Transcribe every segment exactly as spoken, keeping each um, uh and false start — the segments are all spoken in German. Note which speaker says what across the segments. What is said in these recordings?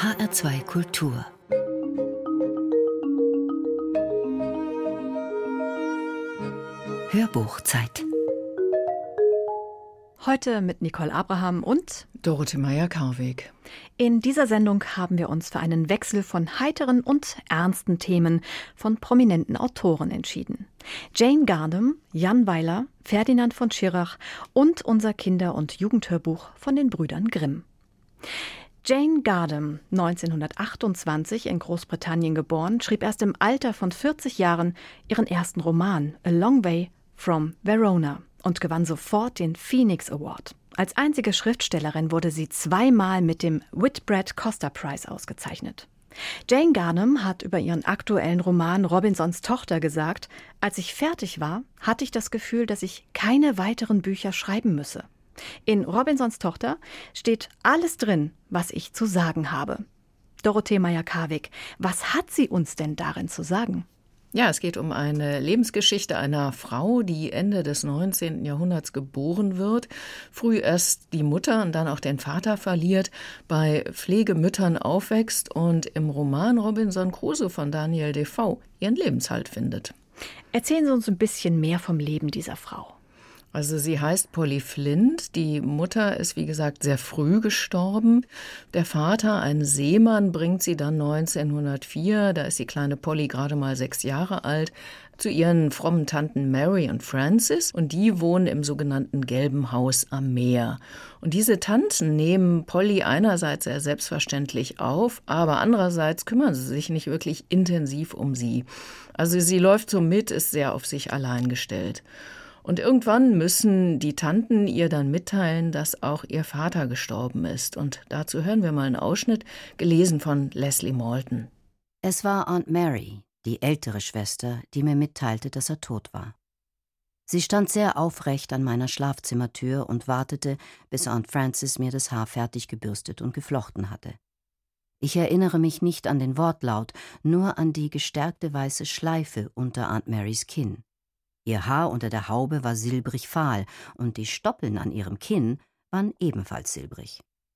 Speaker 1: H R zwei Kultur. Hörbuchzeit.
Speaker 2: Heute mit Nicole Abraham und
Speaker 3: Dorothee Meyer-Karweg.
Speaker 2: In dieser Sendung haben wir uns für einen Wechsel von heiteren und ernsten Themen von prominenten Autoren entschieden. Jane Gardam, Jan Weiler, Ferdinand von Schirach und unser Kinder- und Jugendhörbuch von den Brüdern Grimm. Jane Gardam, neunzehnhundertachtundzwanzig in Großbritannien geboren, schrieb erst im Alter von vierzig Jahren ihren ersten Roman A Long Way from Verona und gewann sofort den Phoenix Award. Als einzige Schriftstellerin wurde sie zweimal mit dem Whitbread Costa Prize ausgezeichnet. Jane Gardam hat über ihren aktuellen Roman Robinsons Tochter gesagt: Als ich fertig war, hatte ich das Gefühl, dass ich keine weiteren Bücher schreiben müsse. In Robinsons Tochter steht alles drin, was ich zu sagen habe. Dorothee Meyer-Karweg, was hat sie uns denn darin zu sagen?
Speaker 3: Ja, es geht um eine Lebensgeschichte einer Frau, die Ende des neunzehnten Jahrhunderts geboren wird, früh erst die Mutter und dann auch den Vater verliert, bei Pflegemüttern aufwächst und im Roman Robinson Crusoe von Daniel Defoe ihren Lebenshalt findet.
Speaker 2: Erzählen Sie uns ein bisschen mehr vom Leben dieser Frau.
Speaker 3: Also sie heißt Polly Flint. Die Mutter ist, wie gesagt, sehr früh gestorben. Der Vater, ein Seemann, bringt sie dann neunzehnhundertvier, da ist die kleine Polly gerade mal sechs Jahre alt, zu ihren frommen Tanten Mary und Frances. Und die wohnen im sogenannten Gelben Haus am Meer. Und diese Tanten nehmen Polly einerseits sehr selbstverständlich auf, aber andererseits kümmern sie sich nicht wirklich intensiv um sie. Also sie läuft so mit, ist sehr auf sich allein gestellt. Und irgendwann müssen die Tanten ihr dann mitteilen, dass auch ihr Vater gestorben ist. Und dazu hören wir mal einen Ausschnitt, gelesen von Leslie Malton.
Speaker 4: Es war Aunt Mary, die ältere Schwester, die mir mitteilte, dass er tot war. Sie stand sehr aufrecht an meiner Schlafzimmertür und wartete, bis Aunt Frances mir das Haar fertig gebürstet und geflochten hatte. Ich erinnere mich nicht an den Wortlaut, nur an die gestärkte weiße Schleife unter Aunt Marys Kinn. Ihr Haar unter der Haube war silbrig fahl und die Stoppeln an ihrem Kinn waren ebenfalls silbrig.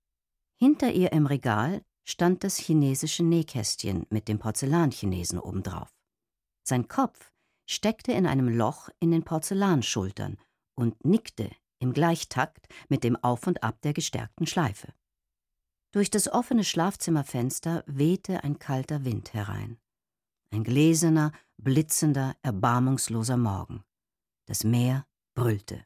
Speaker 4: Hinter ihr im Regal stand das chinesische Nähkästchen mit dem Porzellanchinesen obendrauf. Sein Kopf steckte in einem Loch in den Porzellanschultern und nickte im Gleichtakt mit dem Auf und Ab der gestärkten Schleife. Durch das offene Schlafzimmerfenster wehte ein kalter Wind herein. Ein gläserner, blitzender, erbarmungsloser Morgen. Das Meer brüllte.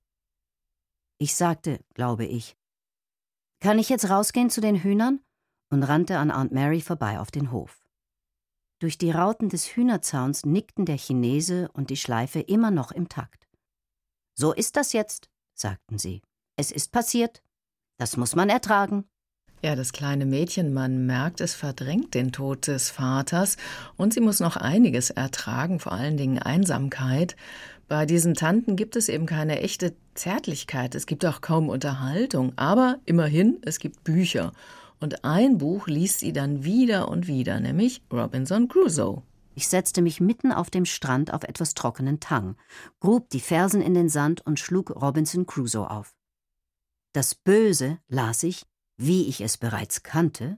Speaker 4: Ich sagte, glaube ich, »Kann ich jetzt rausgehen zu den Hühnern?« und rannte an Aunt Mary vorbei auf den Hof. Durch die Rauten des Hühnerzauns nickten der Chinese und die Schleife immer noch im Takt. »So ist das jetzt«, sagten sie. »Es ist passiert. Das muss man ertragen.«
Speaker 3: Ja, das kleine Mädchen, man merkt, es verdrängt den Tod des Vaters und sie muss noch einiges ertragen, vor allen Dingen Einsamkeit. Bei diesen Tanten gibt es eben keine echte Zärtlichkeit, es gibt auch kaum Unterhaltung, aber immerhin, es gibt Bücher. Und ein Buch liest sie dann wieder und wieder, nämlich Robinson Crusoe.
Speaker 4: Ich setzte mich mitten auf dem Strand auf etwas trockenen Tang, grub die Fersen in den Sand und schlug Robinson Crusoe auf. Das Böse, las ich, wie ich es bereits kannte,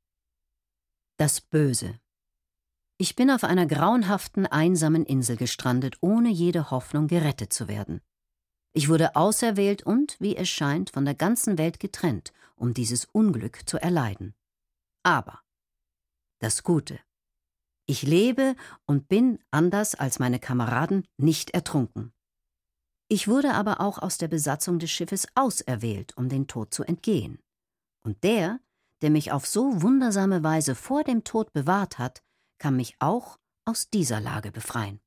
Speaker 4: das Böse. Ich bin auf einer grauenhaften, einsamen Insel gestrandet, ohne jede Hoffnung, gerettet zu werden. Ich wurde auserwählt und, wie es scheint, von der ganzen Welt getrennt, um dieses Unglück zu erleiden. Aber das Gute. Ich lebe und bin, anders als meine Kameraden, nicht ertrunken. Ich wurde aber auch aus der Besatzung des Schiffes auserwählt, um den Tod zu entgehen. Und der, der mich auf so wundersame Weise vor dem Tod bewahrt hat, kann mich auch aus dieser Lage befreien.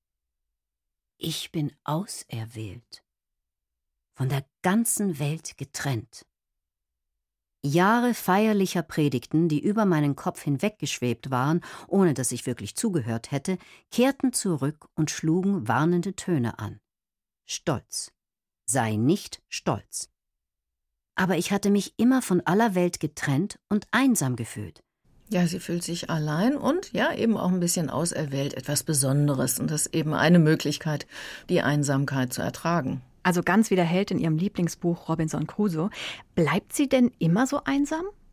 Speaker 4: Ich bin auserwählt, von der ganzen Welt getrennt. Jahre feierlicher Predigten, die über meinen Kopf hinweggeschwebt waren, ohne dass ich wirklich zugehört hätte, kehrten zurück und schlugen warnende Töne an. Stolz. Sei nicht stolz. Aber ich hatte mich immer von aller Welt getrennt und einsam gefühlt.
Speaker 3: Ja, sie fühlt sich allein und ja, eben auch ein bisschen auserwählt, etwas Besonderes. Und das ist eben eine Möglichkeit, die Einsamkeit zu ertragen.
Speaker 2: Also ganz wie der Held in ihrem Lieblingsbuch Robinson Crusoe. Bleibt sie denn immer so einsam?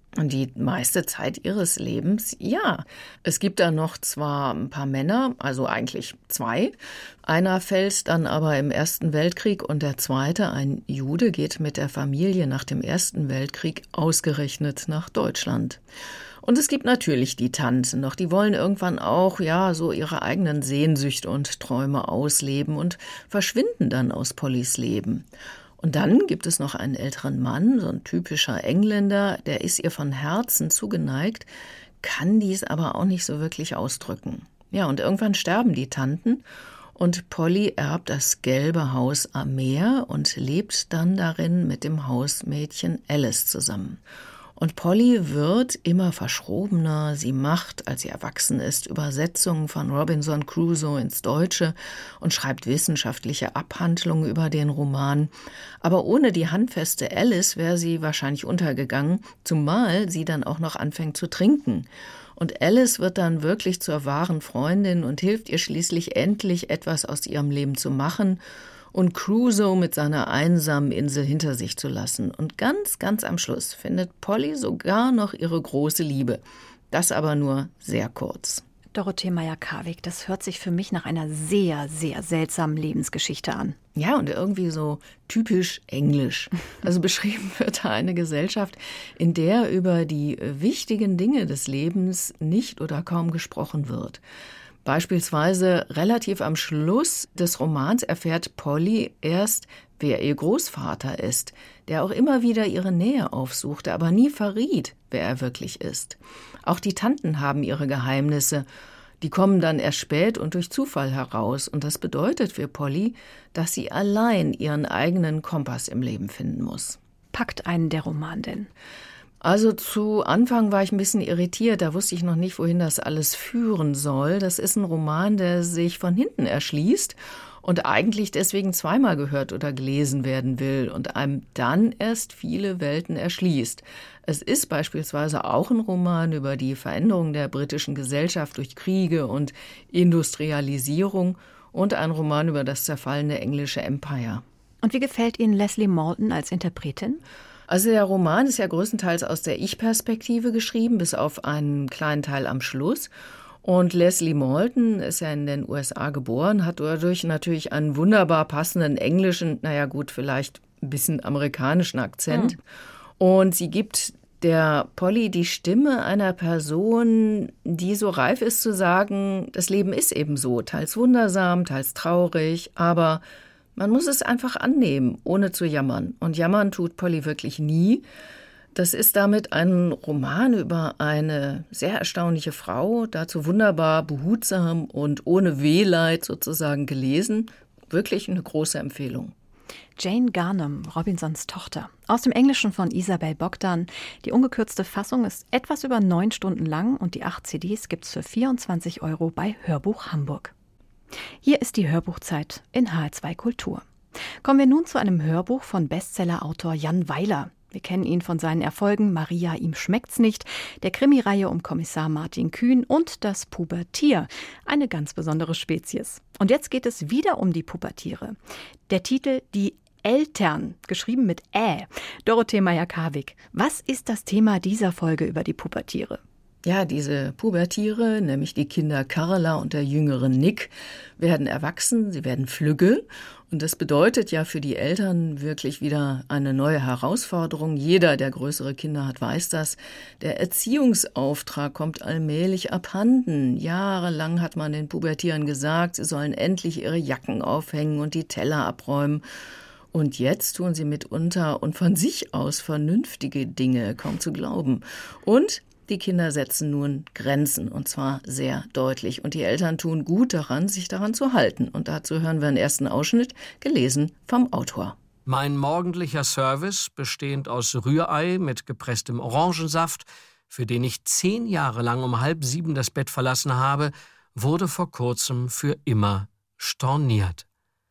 Speaker 3: Und die meiste Zeit ihres Lebens, ja. Es gibt da noch zwar ein paar Männer, also eigentlich zwei. Einer fällt dann aber im Ersten Weltkrieg und der zweite, ein Jude, geht mit der Familie nach dem Ersten Weltkrieg ausgerechnet nach Deutschland. Und es gibt natürlich die Tanten noch, die wollen irgendwann auch, ja, so ihre eigenen Sehnsüchte und Träume ausleben und verschwinden dann aus Pollys Leben. Und dann gibt es noch einen älteren Mann, so ein typischer Engländer, der ist ihr von Herzen zugeneigt, kann dies aber auch nicht so wirklich ausdrücken. Ja, und irgendwann sterben die Tanten und Polly erbt das gelbe Haus am Meer und lebt dann darin mit dem Hausmädchen Alice zusammen. Und Polly wird immer verschrobener. Sie macht, als sie erwachsen ist, Übersetzungen von Robinson Crusoe ins Deutsche und schreibt wissenschaftliche Abhandlungen über den Roman. Aber ohne die handfeste Alice wäre sie wahrscheinlich untergegangen, zumal sie dann auch noch anfängt zu trinken. Und Alice wird dann wirklich zur wahren Freundin und hilft ihr schließlich endlich etwas aus ihrem Leben zu machen und Crusoe mit seiner einsamen Insel hinter sich zu lassen. Und ganz, ganz am Schluss findet Polly sogar noch ihre große Liebe. Das aber nur sehr kurz.
Speaker 2: Dorothee Meyer-Karwig, das hört sich für mich nach einer sehr, sehr seltsamen Lebensgeschichte an.
Speaker 3: Ja, und irgendwie so typisch englisch. Also beschrieben wird da eine Gesellschaft, in der über die wichtigen Dinge des Lebens nicht oder kaum gesprochen wird. Beispielsweise relativ am Schluss des Romans erfährt Polly erst, wer ihr Großvater ist, der auch immer wieder ihre Nähe aufsuchte, aber nie verriet, wer er wirklich ist. Auch die Tanten haben ihre Geheimnisse. Die kommen dann erst spät und durch Zufall heraus. Und das bedeutet für Polly, dass sie allein ihren eigenen Kompass im Leben finden muss.
Speaker 2: Packt einen der Roman denn?
Speaker 3: Also zu Anfang war ich ein bisschen irritiert, da wusste ich noch nicht, wohin das alles führen soll. Das ist ein Roman, der sich von hinten erschließt und eigentlich deswegen zweimal gehört oder gelesen werden will und einem dann erst viele Welten erschließt. Es ist beispielsweise auch ein Roman über die Veränderung der britischen Gesellschaft durch Kriege und Industrialisierung und ein Roman über das zerfallene englische Empire.
Speaker 2: Und wie gefällt Ihnen Leslie Maltin als Interpretin?
Speaker 3: Also der Roman ist ja größtenteils aus der Ich-Perspektive geschrieben, bis auf einen kleinen Teil am Schluss. Und Leslie Maltin ist ja in den U S A geboren, hat dadurch natürlich einen wunderbar passenden englischen, naja gut, vielleicht ein bisschen amerikanischen Akzent. Mhm. Und sie gibt der Polly die Stimme einer Person, die so reif ist zu sagen, das Leben ist eben so, teils wundersam, teils traurig, aber man muss es einfach annehmen, ohne zu jammern. Und jammern tut Polly wirklich nie. Das ist damit ein Roman über eine sehr erstaunliche Frau, dazu wunderbar behutsam und ohne Wehleid sozusagen gelesen. Wirklich eine große Empfehlung.
Speaker 2: Jane Garnham, Robinsons Tochter. Aus dem Englischen von Isabel Bogdan. Die ungekürzte Fassung ist etwas über neun Stunden lang und die acht C Ds gibt's für vierundzwanzig Euro bei Hörbuch Hamburg. Hier ist die Hörbuchzeit in H R zwei Kultur. Kommen wir nun zu einem Hörbuch von Bestsellerautor Jan Weiler. Wir kennen ihn von seinen Erfolgen Maria, ihm schmeckt's nicht, der Krimireihe um Kommissar Martin Kühn und das Pubertier, eine ganz besondere Spezies. Und jetzt geht es wieder um die Pubertiere. Der Titel Die Eltern, geschrieben mit Ä. Dorothee Meyer-Karwig, was ist das Thema dieser Folge über die Pubertiere?
Speaker 3: Ja, diese Pubertiere, nämlich die Kinder Carla und der jüngere Nick, werden erwachsen, sie werden flügge. Und das bedeutet ja für die Eltern wirklich wieder eine neue Herausforderung. Jeder, der größere Kinder hat, weiß das. Der Erziehungsauftrag kommt allmählich abhanden. Jahrelang hat man den Pubertieren gesagt, sie sollen endlich ihre Jacken aufhängen und die Teller abräumen. Und jetzt tun sie mitunter und von sich aus vernünftige Dinge, kaum zu glauben. Und die Kinder setzen nun Grenzen, und zwar sehr deutlich. Und die Eltern tun gut daran, sich daran zu halten. Und dazu hören wir einen ersten Ausschnitt, gelesen vom Autor.
Speaker 5: Mein morgendlicher Service, bestehend aus Rührei mit gepresstem Orangensaft, für den ich zehn Jahre lang um halb sieben das Bett verlassen habe, wurde vor kurzem für immer storniert.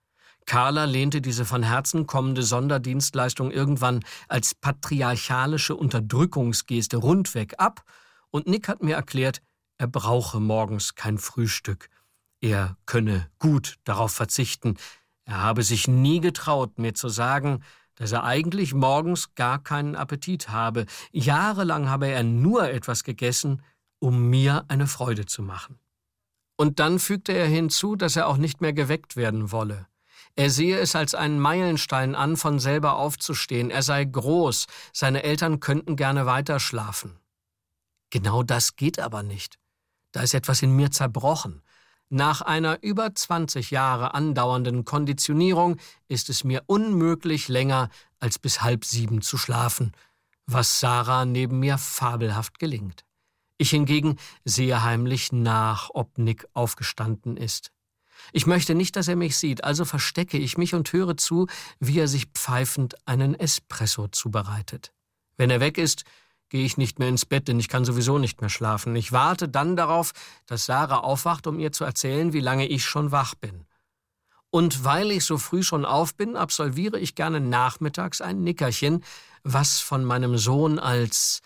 Speaker 5: Carla lehnte diese von Herzen kommende Sonderdienstleistung irgendwann als patriarchalische Unterdrückungsgeste rundweg ab und Nick hat mir erklärt, er brauche morgens kein Frühstück. Er könne gut darauf verzichten. Er habe sich nie getraut, mir zu sagen, dass er eigentlich morgens gar keinen Appetit habe. Jahrelang habe er nur etwas gegessen, um mir eine Freude zu machen. Und dann fügte er hinzu, dass er auch nicht mehr geweckt werden wolle. Er sehe es als einen Meilenstein an, von selber aufzustehen. Er sei groß, seine Eltern könnten gerne weiterschlafen. Genau das geht aber nicht. Da ist etwas in mir zerbrochen. Nach einer über zwanzig Jahre andauernden Konditionierung ist es mir unmöglich, länger als bis halb sieben zu schlafen, was Sarah neben mir fabelhaft gelingt. Ich hingegen sehe heimlich nach, ob Nick aufgestanden ist. Ich möchte nicht, dass er mich sieht, also verstecke ich mich und höre zu, wie er sich pfeifend einen Espresso zubereitet. Wenn er weg ist, gehe ich nicht mehr ins Bett, denn ich kann sowieso nicht mehr schlafen. Ich warte dann darauf, dass Sarah aufwacht, um ihr zu erzählen, wie lange ich schon wach bin. Und weil ich so früh schon auf bin, absolviere ich gerne nachmittags ein Nickerchen, was von meinem Sohn als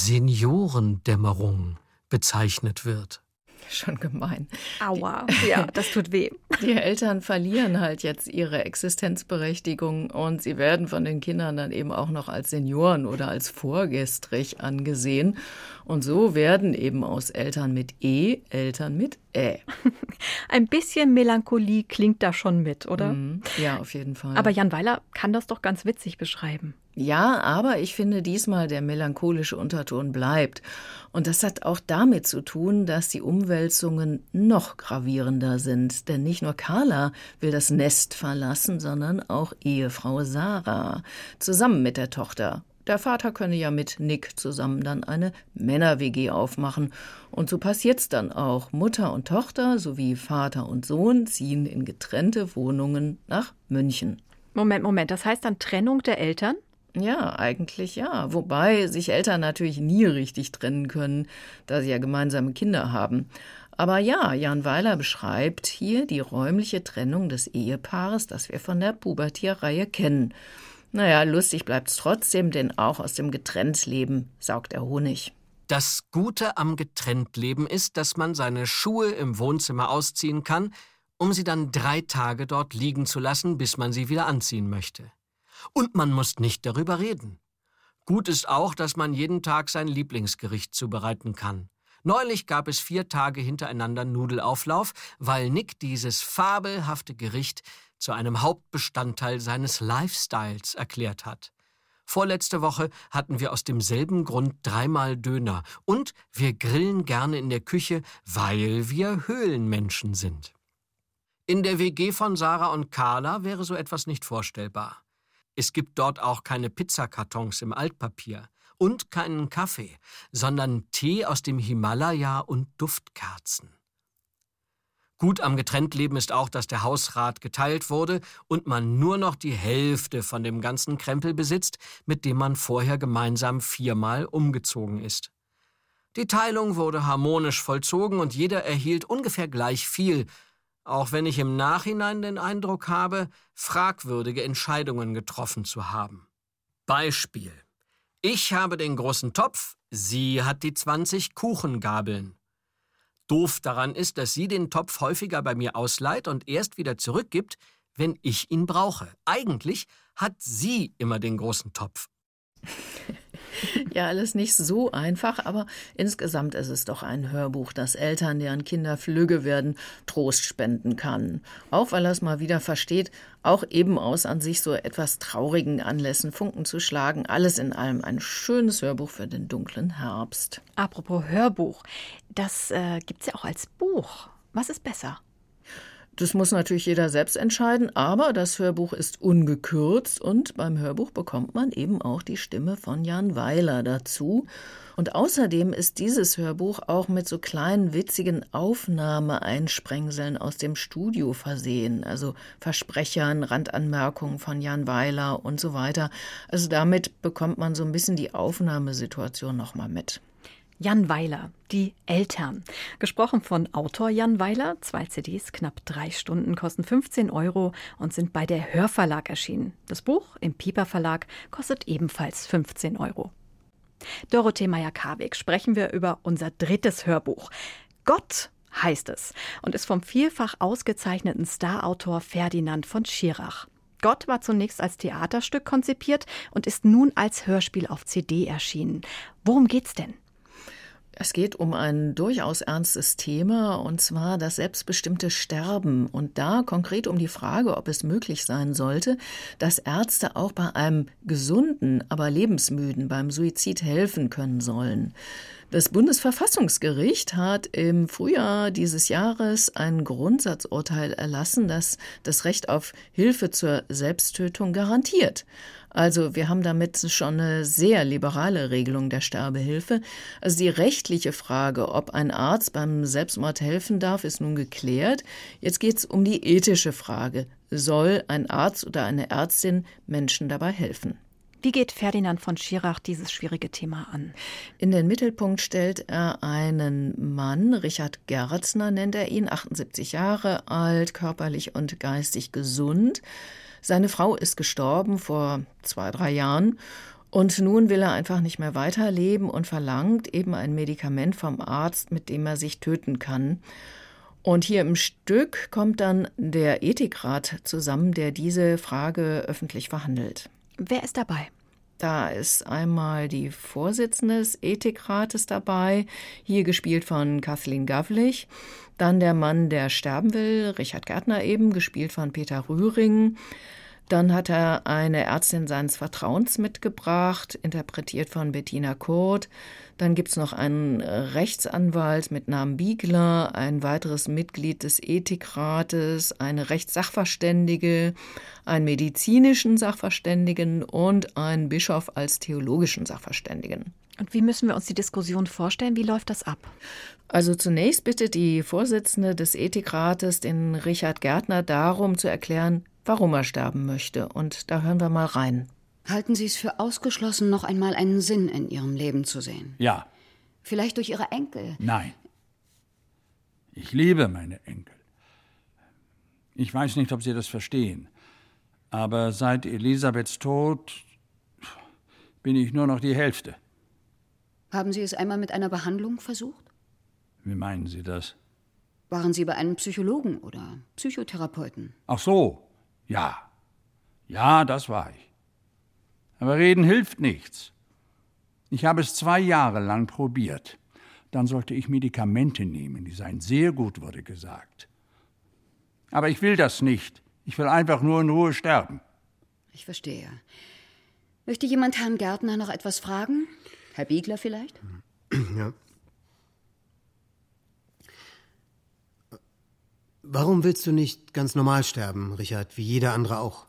Speaker 5: Seniorendämmerung bezeichnet wird.
Speaker 3: Schon gemein.
Speaker 2: Aua, ja, das tut weh.
Speaker 3: Die Eltern verlieren halt jetzt ihre Existenzberechtigung und sie werden von den Kindern dann eben auch noch als Senioren oder als vorgestrig angesehen. Und so werden eben aus Eltern mit E Eltern mit Ä.
Speaker 2: Ein bisschen Melancholie klingt da schon mit, oder?
Speaker 3: Mm, ja, auf jeden Fall.
Speaker 2: Aber Jan Weiler kann das doch ganz witzig beschreiben.
Speaker 3: Ja, aber ich finde diesmal, der melancholische Unterton bleibt. Und das hat auch damit zu tun, dass die Umwälzungen noch gravierender sind. Denn nicht nur Carla will das Nest verlassen, sondern auch Ehefrau Sarah, zusammen mit der Tochter. Der Vater könne ja mit Nick zusammen dann eine Männer-W G aufmachen. Und so passiert's dann auch. Mutter und Tochter sowie Vater und Sohn ziehen in getrennte Wohnungen nach München.
Speaker 2: Moment, Moment, das heißt dann Trennung der Eltern?
Speaker 3: Ja, eigentlich ja. Wobei sich Eltern natürlich nie richtig trennen können, da sie ja gemeinsame Kinder haben. Aber ja, Jan Weiler beschreibt hier die räumliche Trennung des Ehepaares, das wir von der Pubertierreihe kennen. Naja, lustig bleibt's trotzdem, denn auch aus dem Getrenntleben saugt er Honig.
Speaker 5: Das Gute am Getrenntleben ist, dass man seine Schuhe im Wohnzimmer ausziehen kann, um sie dann drei Tage dort liegen zu lassen, bis man sie wieder anziehen möchte. Und man muss nicht darüber reden. Gut ist auch, dass man jeden Tag sein Lieblingsgericht zubereiten kann. Neulich gab es vier Tage hintereinander Nudelauflauf, weil Nick dieses fabelhafte Gericht zu einem Hauptbestandteil seines Lifestyles erklärt hat. Vorletzte Woche hatten wir aus demselben Grund dreimal Döner und wir grillen gerne in der Küche, weil wir Höhlenmenschen sind. In der W G von Sarah und Carla wäre so etwas nicht vorstellbar. Es gibt dort auch keine Pizzakartons im Altpapier und keinen Kaffee, sondern Tee aus dem Himalaya und Duftkerzen. Gut am Getrenntleben ist auch, dass der Hausrat geteilt wurde und man nur noch die Hälfte von dem ganzen Krempel besitzt, mit dem man vorher gemeinsam viermal umgezogen ist. Die Teilung wurde harmonisch vollzogen und jeder erhielt ungefähr gleich viel, auch wenn ich im Nachhinein den Eindruck habe, fragwürdige Entscheidungen getroffen zu haben. Beispiel: Ich habe den großen Topf, sie hat die zwanzig Kuchengabeln. Doof daran ist, dass sie den Topf häufiger bei mir ausleiht und erst wieder zurückgibt, wenn ich ihn brauche. Eigentlich hat sie immer den großen Topf.
Speaker 3: Ja, alles nicht so einfach, aber insgesamt ist es doch ein Hörbuch, das Eltern, deren Kinder flügge werden, Trost spenden kann. Auch weil er es mal wieder versteht, auch eben aus an sich so etwas traurigen Anlässen Funken zu schlagen. Alles in allem ein schönes Hörbuch für den dunklen Herbst.
Speaker 2: Apropos Hörbuch, das äh, gibt's ja auch als Buch. Was ist besser?
Speaker 3: Das muss natürlich jeder selbst entscheiden, aber das Hörbuch ist ungekürzt und beim Hörbuch bekommt man eben auch die Stimme von Jan Weiler dazu. Und außerdem ist dieses Hörbuch auch mit so kleinen witzigen Aufnahmeeinsprengseln aus dem Studio versehen, also Versprechern, Randanmerkungen von Jan Weiler und so weiter. Also damit bekommt man so ein bisschen die Aufnahmesituation nochmal mit.
Speaker 2: Jan Weiler, die Eltern. Gesprochen von Autor Jan Weiler. Zwei C Ds, knapp drei Stunden, kosten fünfzehn Euro und sind bei der Hörverlag erschienen. Das Buch im Piper Verlag kostet ebenfalls fünfzehn Euro. Dorothee Meyer-Karweg sprechen wir über unser drittes Hörbuch. Gott heißt es und ist vom vielfach ausgezeichneten Starautor Ferdinand von Schirach. Gott war zunächst als Theaterstück konzipiert und ist nun als Hörspiel auf C D erschienen. Worum geht's denn?
Speaker 3: Es geht um ein durchaus ernstes Thema, und zwar das selbstbestimmte Sterben. Und da konkret um die Frage, ob es möglich sein sollte, dass Ärzte auch bei einem gesunden, aber lebensmüden beim Suizid helfen können sollen. Das Bundesverfassungsgericht hat im Frühjahr dieses Jahres ein Grundsatzurteil erlassen, das das Recht auf Hilfe zur Selbsttötung garantiert. Also wir haben damit schon eine sehr liberale Regelung der Sterbehilfe. Also die rechtliche Frage, ob ein Arzt beim Selbstmord helfen darf, ist nun geklärt. Jetzt geht es um die ethische Frage. Soll ein Arzt oder eine Ärztin Menschen dabei helfen?
Speaker 2: Wie geht Ferdinand von Schirach dieses schwierige Thema an?
Speaker 3: In den Mittelpunkt stellt er einen Mann, Richard Gärtner nennt er ihn, achtundsiebzig Jahre alt, körperlich und geistig gesund. Seine Frau ist gestorben vor zwei, drei Jahren und nun will er einfach nicht mehr weiterleben und verlangt eben ein Medikament vom Arzt, mit dem er sich töten kann. Und hier im Stück kommt dann der Ethikrat zusammen, der diese Frage öffentlich verhandelt.
Speaker 2: Wer ist dabei?
Speaker 3: Da ist einmal die Vorsitzende des Ethikrates dabei, hier gespielt von Kathleen Gavlich. Dann der Mann, der sterben will, Richard Gärtner eben, gespielt von Peter Rühring. Dann hat er eine Ärztin seines Vertrauens mitgebracht, interpretiert von Bettina Kurt. Dann gibt es noch einen Rechtsanwalt mit Namen Biegler, ein weiteres Mitglied des Ethikrates, eine Rechtssachverständige, einen medizinischen Sachverständigen und einen Bischof als theologischen Sachverständigen.
Speaker 2: Und wie müssen wir uns die Diskussion vorstellen? Wie läuft das ab?
Speaker 3: Also zunächst bittet die Vorsitzende des Ethikrates den Richard Gärtner darum zu erklären, warum er sterben möchte. Und da hören wir mal rein.
Speaker 6: Halten Sie es für ausgeschlossen, noch einmal einen Sinn in Ihrem Leben zu sehen?
Speaker 7: Ja.
Speaker 6: Vielleicht durch Ihre Enkel?
Speaker 7: Nein. Ich liebe meine Enkel. Ich weiß nicht, ob Sie das verstehen. Aber seit Elisabeths Tod bin ich nur noch die Hälfte.
Speaker 6: Haben Sie es einmal mit einer Behandlung versucht?
Speaker 7: Wie meinen Sie das?
Speaker 6: Waren Sie bei einem Psychologen oder Psychotherapeuten?
Speaker 7: Ach so, ja. Ja, das war ich. Aber reden hilft nichts. Ich habe es zwei Jahre lang probiert. Dann sollte ich Medikamente nehmen, die seien sehr gut, wurde gesagt. Aber ich will das nicht. Ich will einfach nur in Ruhe sterben.
Speaker 6: Ich verstehe. Möchte jemand Herrn Gärtner noch etwas fragen? Herr Biegler vielleicht?
Speaker 8: Ja. Warum willst du nicht ganz normal sterben, Richard, wie jeder andere auch?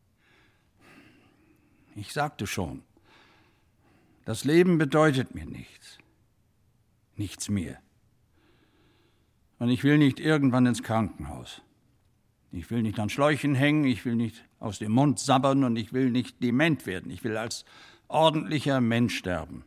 Speaker 7: Ich sagte schon, das Leben bedeutet mir nichts. Nichts mehr. Und ich will nicht irgendwann ins Krankenhaus. Ich will nicht an Schläuchen hängen, ich will nicht aus dem Mund sabbern und ich will nicht dement werden. Ich will als ordentlicher Mensch sterben.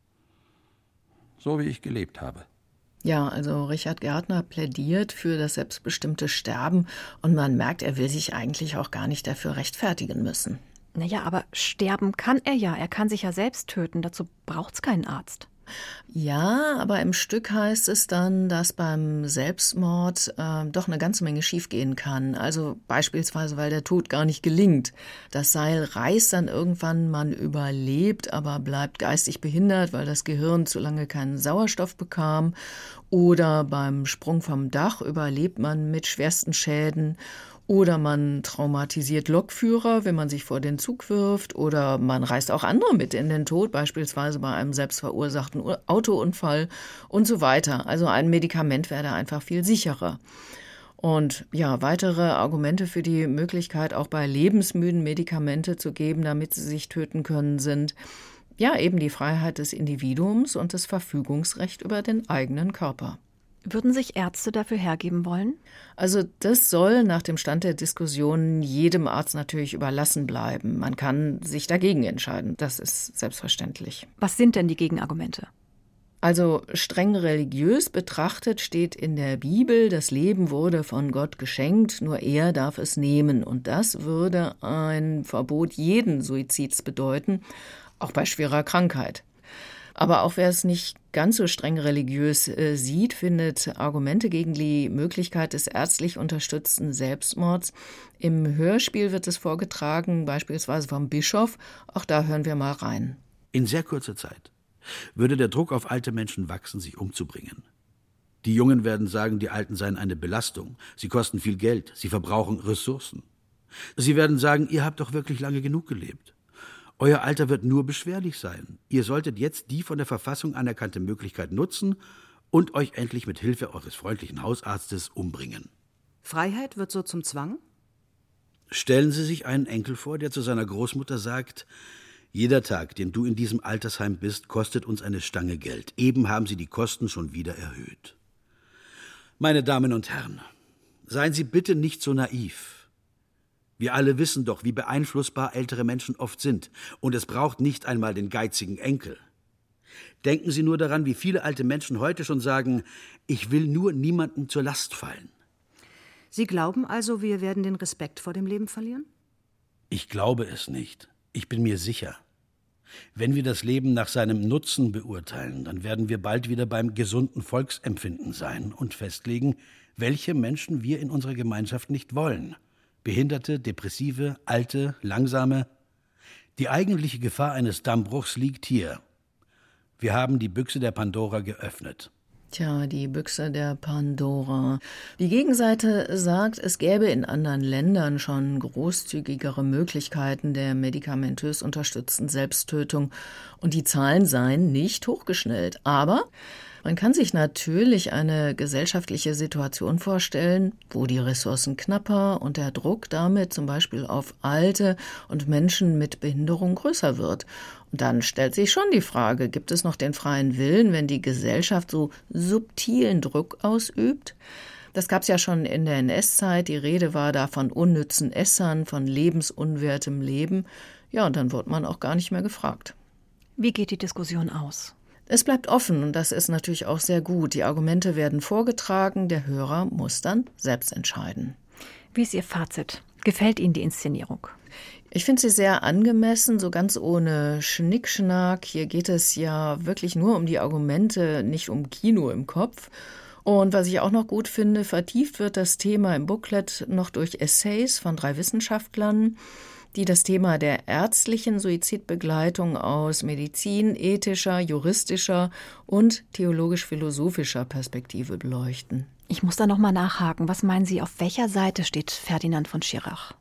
Speaker 7: So wie ich gelebt habe.
Speaker 3: Ja, also Richard Gärtner plädiert für das selbstbestimmte Sterben und man merkt, er will sich eigentlich auch gar nicht dafür rechtfertigen müssen.
Speaker 2: Naja, aber sterben kann er ja. Er kann sich ja selbst töten. Dazu braucht's keinen Arzt.
Speaker 3: Ja, aber im Stück heißt es dann, dass beim Selbstmord äh, doch eine ganze Menge schiefgehen kann. Also beispielsweise, weil der Tod gar nicht gelingt. Das Seil reißt dann irgendwann, man überlebt, aber bleibt geistig behindert, weil das Gehirn zu lange keinen Sauerstoff bekam. Oder beim Sprung vom Dach überlebt man mit schwersten Schäden. Oder man traumatisiert Lokführer, wenn man sich vor den Zug wirft. Oder man reißt auch andere mit in den Tod, beispielsweise bei einem selbstverursachten Autounfall und so weiter. Also ein Medikament wäre da einfach viel sicherer. Und ja, weitere Argumente für die Möglichkeit, auch bei lebensmüden Medikamente zu geben, damit sie sich töten können, sind ja eben die Freiheit des Individuums und das Verfügungsrecht über den eigenen Körper.
Speaker 2: Würden sich Ärzte dafür hergeben wollen?
Speaker 3: Also das soll nach dem Stand der Diskussion jedem Arzt natürlich überlassen bleiben. Man kann sich dagegen entscheiden, das ist selbstverständlich.
Speaker 2: Was sind denn die Gegenargumente?
Speaker 3: Also streng religiös betrachtet steht in der Bibel, das Leben wurde von Gott geschenkt, nur er darf es nehmen. Und das würde ein Verbot jeden Suizids bedeuten, auch bei schwerer Krankheit. Aber auch wer es nicht ganz so streng religiös äh, sieht, findet Argumente gegen die Möglichkeit des ärztlich unterstützten Selbstmords. Im Hörspiel wird es vorgetragen, beispielsweise vom Bischof. Auch da hören wir mal rein.
Speaker 9: In sehr kurzer Zeit würde der Druck auf alte Menschen wachsen, sich umzubringen. Die Jungen werden sagen, die Alten seien eine Belastung. Sie kosten viel Geld, sie verbrauchen Ressourcen. Sie werden sagen, ihr habt doch wirklich lange genug gelebt. Euer Alter wird nur beschwerlich sein. Ihr solltet jetzt die von der Verfassung anerkannte Möglichkeit nutzen und euch endlich mit Hilfe eures freundlichen Hausarztes umbringen.
Speaker 10: Freiheit wird so zum Zwang?
Speaker 9: Stellen Sie sich einen Enkel vor, der zu seiner Großmutter sagt: Jeder Tag, den du in diesem Altersheim bist, kostet uns eine Stange Geld. Eben haben sie die Kosten schon wieder erhöht. Meine Damen und Herren, seien Sie bitte nicht so naiv. Wir alle wissen doch, wie beeinflussbar ältere Menschen oft sind. Und es braucht nicht einmal den geizigen Enkel. Denken Sie nur daran, wie viele alte Menschen heute schon sagen: Ich will nur niemandem zur Last fallen.
Speaker 10: Sie glauben also, wir werden den Respekt vor dem Leben verlieren?
Speaker 9: Ich glaube es nicht. Ich bin mir sicher. Wenn wir das Leben nach seinem Nutzen beurteilen, dann werden wir bald wieder beim gesunden Volksempfinden sein und festlegen, welche Menschen wir in unserer Gemeinschaft nicht wollen. Behinderte, Depressive, Alte, Langsame. Die eigentliche Gefahr eines Dammbruchs liegt hier. Wir haben die Büchse der Pandora geöffnet.
Speaker 3: Tja, die Büchse der Pandora. Die Gegenseite sagt, es gäbe in anderen Ländern schon großzügigere Möglichkeiten der medikamentös unterstützten Selbsttötung und die Zahlen seien nicht hochgeschnellt. Aber man kann sich natürlich eine gesellschaftliche Situation vorstellen, wo die Ressourcen knapper und der Druck damit zum Beispiel auf Alte und Menschen mit Behinderung größer wird. Und dann stellt sich schon die Frage, gibt es noch den freien Willen, wenn die Gesellschaft so subtilen Druck ausübt? Das gab es ja schon in der N S-Zeit, die Rede war da von unnützen Essern, von lebensunwertem Leben. Ja, und dann wird man auch gar nicht mehr gefragt.
Speaker 2: Wie geht die Diskussion aus?
Speaker 3: Es bleibt offen und das ist natürlich auch sehr gut. Die Argumente werden vorgetragen, der Hörer muss dann selbst entscheiden.
Speaker 2: Wie ist Ihr Fazit? Gefällt Ihnen die Inszenierung?
Speaker 3: Ich finde sie sehr angemessen, so ganz ohne Schnickschnack. Hier geht es ja wirklich nur um die Argumente, nicht um Kino im Kopf. Und was ich auch noch gut finde, vertieft wird das Thema im Booklet noch durch Essays von drei Wissenschaftlern, die das Thema der ärztlichen Suizidbegleitung aus Medizin, ethischer, juristischer und theologisch-philosophischer Perspektive beleuchten.
Speaker 2: Ich muss da noch mal nachhaken. Was meinen Sie, auf welcher Seite steht Ferdinand von Schirach?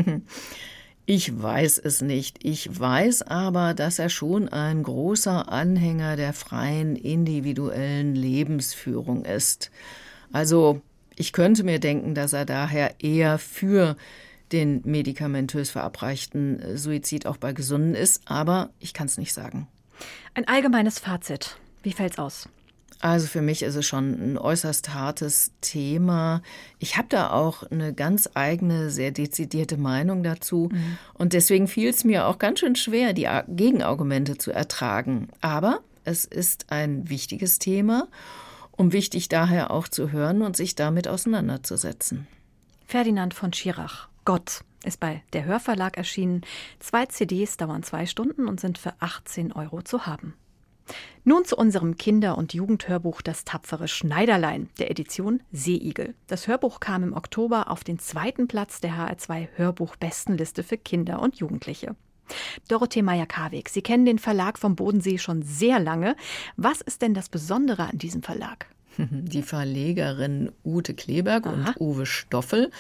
Speaker 3: Ich weiß es nicht. Ich weiß aber, dass er schon ein großer Anhänger der freien, individuellen Lebensführung ist. Also, ich könnte mir denken, dass er daher eher für den medikamentös verabreichten Suizid auch bei Gesunden ist, aber ich kann es nicht sagen.
Speaker 2: Ein allgemeines Fazit. Wie fällt's aus?
Speaker 3: Also für mich ist es schon ein äußerst hartes Thema. Ich habe da auch eine ganz eigene, sehr dezidierte Meinung dazu. Mhm. Und deswegen fiel es mir auch ganz schön schwer, die Gegenargumente zu ertragen. Aber es ist ein wichtiges Thema, um wichtig daher auch zu hören und sich damit auseinanderzusetzen.
Speaker 2: Ferdinand von Schirach, Gott, ist bei der Hörverlag erschienen. Zwei C Ds dauern zwei Stunden und sind für achtzehn Euro zu haben. Nun zu unserem Kinder- und Jugendhörbuch Das tapfere Schneiderlein der Edition Seeigel. Das Hörbuch kam im Oktober auf den zweiten Platz der H R zwei Hörbuch-Bestenliste für Kinder und Jugendliche. Dorothee Meyer-Karweg, Sie kennen den Verlag vom Bodensee schon sehr lange. Was ist denn das Besondere an diesem Verlag?
Speaker 3: Die Verlegerin Ute Kleberg Aha. und Uwe Stoffel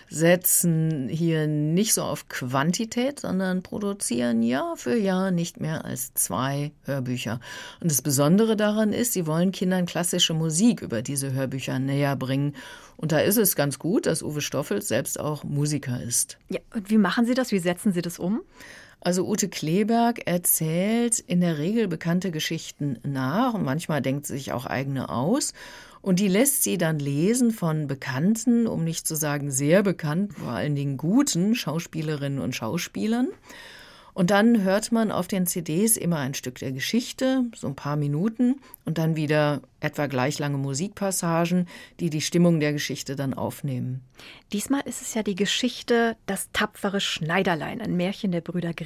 Speaker 3: setzen hier nicht so auf Quantität, sondern produzieren Jahr für Jahr nicht mehr als zwei Hörbücher. Und das Besondere daran ist, sie wollen Kindern klassische Musik über diese Hörbücher näher bringen. Und da ist es ganz gut, dass Uwe Stoffel selbst auch Musiker ist.
Speaker 2: Ja, und wie machen Sie das? Wie setzen Sie das um?
Speaker 3: Also Ute Kleberg erzählt in der Regel bekannte Geschichten nach und manchmal denkt sie sich auch eigene aus. Und die lässt sie dann lesen von bekannten, um nicht zu sagen sehr bekannt, vor allen Dingen guten Schauspielerinnen und Schauspielern. Und dann hört man auf den C Ds immer ein Stück der Geschichte, so ein paar Minuten, und dann wieder etwa gleich lange Musikpassagen, die die Stimmung der Geschichte dann aufnehmen.
Speaker 2: Diesmal ist es ja die Geschichte Das tapfere Schneiderlein, ein Märchen der Brüder Grimm.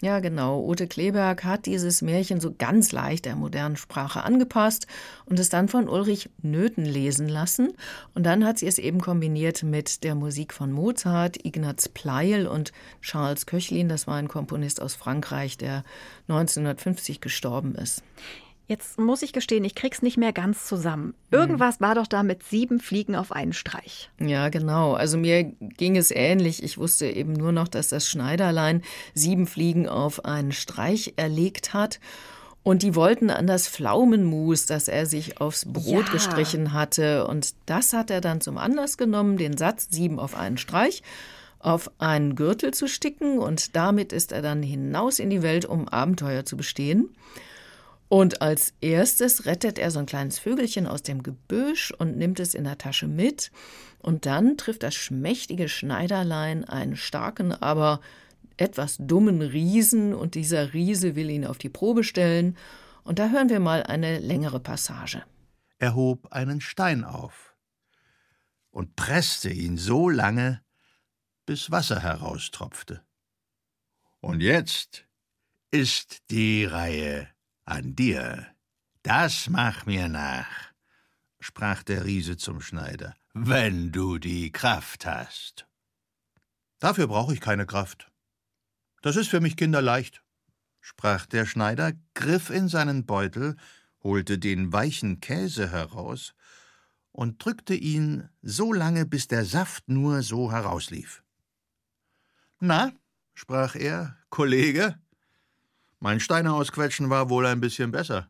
Speaker 3: Ja, genau. Ute Kleberg hat dieses Märchen so ganz leicht der modernen Sprache angepasst und es dann von Ulrich Nöthen lesen lassen. Und dann hat sie es eben kombiniert mit der Musik von Mozart, Ignaz Pleil und Charles Koechlin. Das war ein Komponist aus Frankreich, der neunzehnhundertfünfzig gestorben ist.
Speaker 2: Jetzt muss ich gestehen, ich krieg's nicht mehr ganz zusammen. Irgendwas war doch da mit sieben Fliegen auf einen Streich.
Speaker 3: Ja, genau. Also mir ging es ähnlich. Ich wusste eben nur noch, dass das Schneiderlein sieben Fliegen auf einen Streich erlegt hat. Und die wollten an das Pflaumenmus, das er sich aufs Brot
Speaker 2: Ja.
Speaker 3: gestrichen hatte. Und das hat er dann zum Anlass genommen, den Satz sieben auf einen Streich auf einen Gürtel zu sticken. Und damit ist er dann hinaus in die Welt, um Abenteuer zu bestehen. Und als erstes rettet er so ein kleines Vögelchen aus dem Gebüsch und nimmt es in der Tasche mit. Und dann trifft das schmächtige Schneiderlein einen starken, aber etwas dummen Riesen. Und dieser Riese will ihn auf die Probe stellen. Und da hören wir mal eine längere Passage.
Speaker 11: Er hob einen Stein auf und presste ihn so lange, bis Wasser heraustropfte. Und jetzt ist die Reihe an dir. Das mach mir nach, sprach der Riese zum Schneider, wenn du die Kraft hast. Dafür brauche ich keine Kraft. Das ist für mich kinderleicht, sprach der Schneider, griff in seinen Beutel, holte den weichen Käse heraus und drückte ihn so lange, bis der Saft nur so herauslief. »Na«, sprach er, »Kollege, mein Steine ausquetschen war wohl ein bisschen besser.«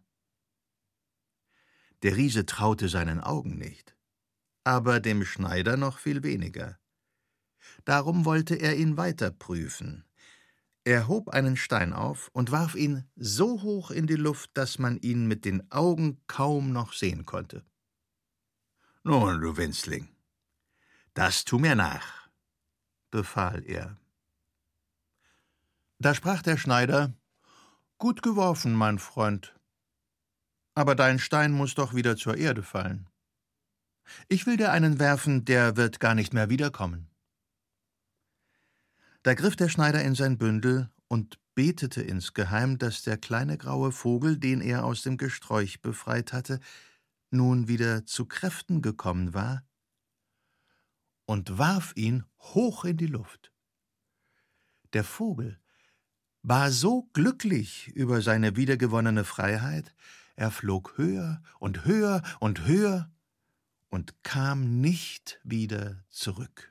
Speaker 11: Der Riese traute seinen Augen nicht, aber dem Schneider noch viel weniger. Darum wollte er ihn weiter prüfen. Er hob einen Stein auf und warf ihn so hoch in die Luft, dass man ihn mit den Augen kaum noch sehen konnte. »Nun, du Winzling, das tu mir nach«, befahl er. Da sprach der Schneider, »Gut geworfen, mein Freund, aber dein Stein muß doch wieder zur Erde fallen. Ich will dir einen werfen, der wird gar nicht mehr wiederkommen.« Da griff der Schneider in sein Bündel und betete insgeheim, dass der kleine graue Vogel, den er aus dem Gesträuch befreit hatte, nun wieder zu Kräften gekommen war, und warf ihn hoch in die Luft. Der Vogel war so glücklich über seine wiedergewonnene Freiheit, er flog höher und höher und höher und kam nicht wieder zurück.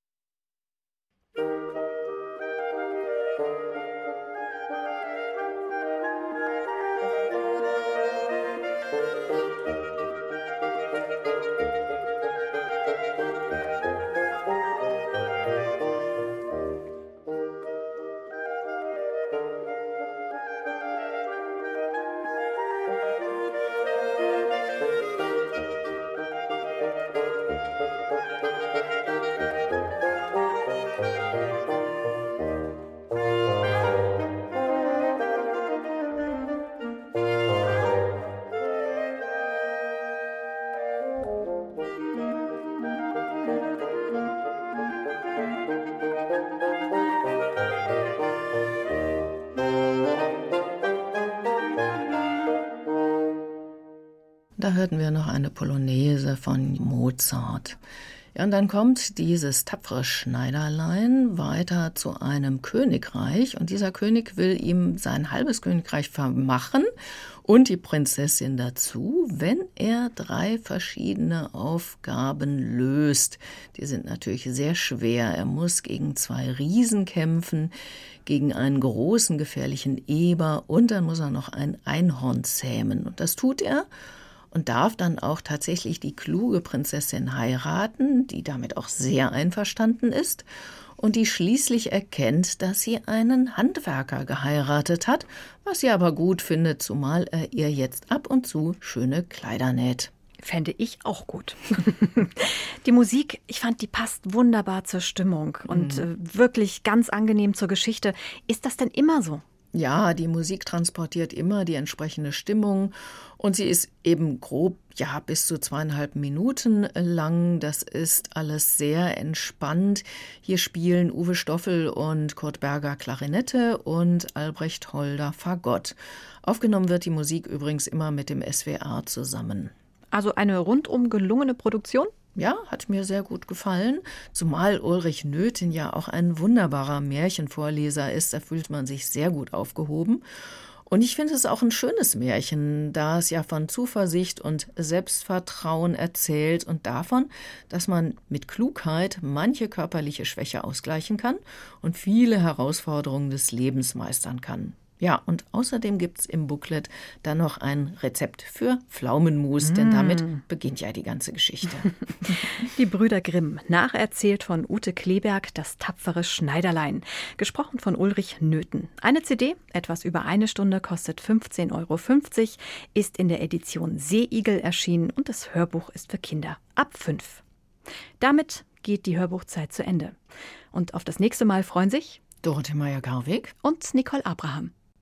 Speaker 3: Da hörten wir noch eine Polonaise von Mozart. Ja, und dann kommt dieses tapfere Schneiderlein weiter zu einem Königreich. Und dieser König will ihm sein halbes Königreich vermachen und die Prinzessin dazu, wenn er drei verschiedene Aufgaben löst. Die sind natürlich sehr schwer. Er muss gegen zwei Riesen kämpfen, gegen einen großen, gefährlichen Eber und dann muss er noch ein Einhorn zähmen. Und das tut er. Und darf dann auch tatsächlich die kluge Prinzessin heiraten, die damit auch sehr einverstanden ist und die schließlich erkennt, dass sie einen Handwerker geheiratet hat, was sie aber gut findet, zumal er ihr jetzt ab und zu schöne Kleider näht.
Speaker 2: Fände ich auch gut. Die Musik, ich fand, die passt wunderbar zur Stimmung und
Speaker 3: Mhm.
Speaker 2: äh, wirklich ganz angenehm zur Geschichte. Ist das denn immer so?
Speaker 3: Ja, die Musik transportiert immer die entsprechende Stimmung und sie ist eben grob, ja, bis zu zweieinhalb Minuten lang. Das ist alles sehr entspannt. Hier spielen Uwe Stoffel und Kurt Berger Klarinette und Albrecht Holder Fagott. Aufgenommen wird die Musik übrigens immer mit dem S W R zusammen.
Speaker 2: Also eine rundum gelungene Produktion?
Speaker 3: Ja, hat mir sehr gut gefallen, zumal Ulrich Nöthen ja auch ein wunderbarer Märchenvorleser ist, da fühlt man sich sehr gut aufgehoben. Und ich finde es auch ein schönes Märchen, da es ja von Zuversicht und Selbstvertrauen erzählt und davon, dass man mit Klugheit manche körperliche Schwäche ausgleichen kann und viele Herausforderungen des Lebens meistern kann. Ja, und außerdem gibt es im Booklet dann noch ein Rezept für Pflaumenmus, mm. denn damit beginnt ja die ganze Geschichte.
Speaker 2: Die Brüder Grimm, nacherzählt von Ute Kleberg, das tapfere Schneiderlein. Gesprochen von Ulrich Nöthen. Eine C D, etwas über eine Stunde, kostet fünfzehn Euro fünfzig, ist in der Edition Seeigel erschienen und das Hörbuch ist für Kinder ab fünf. Damit geht die Hörbuchzeit zu Ende. Und auf das nächste Mal freuen sich
Speaker 3: Dorothee Meyer-Garwig
Speaker 2: und Nicole Abraham.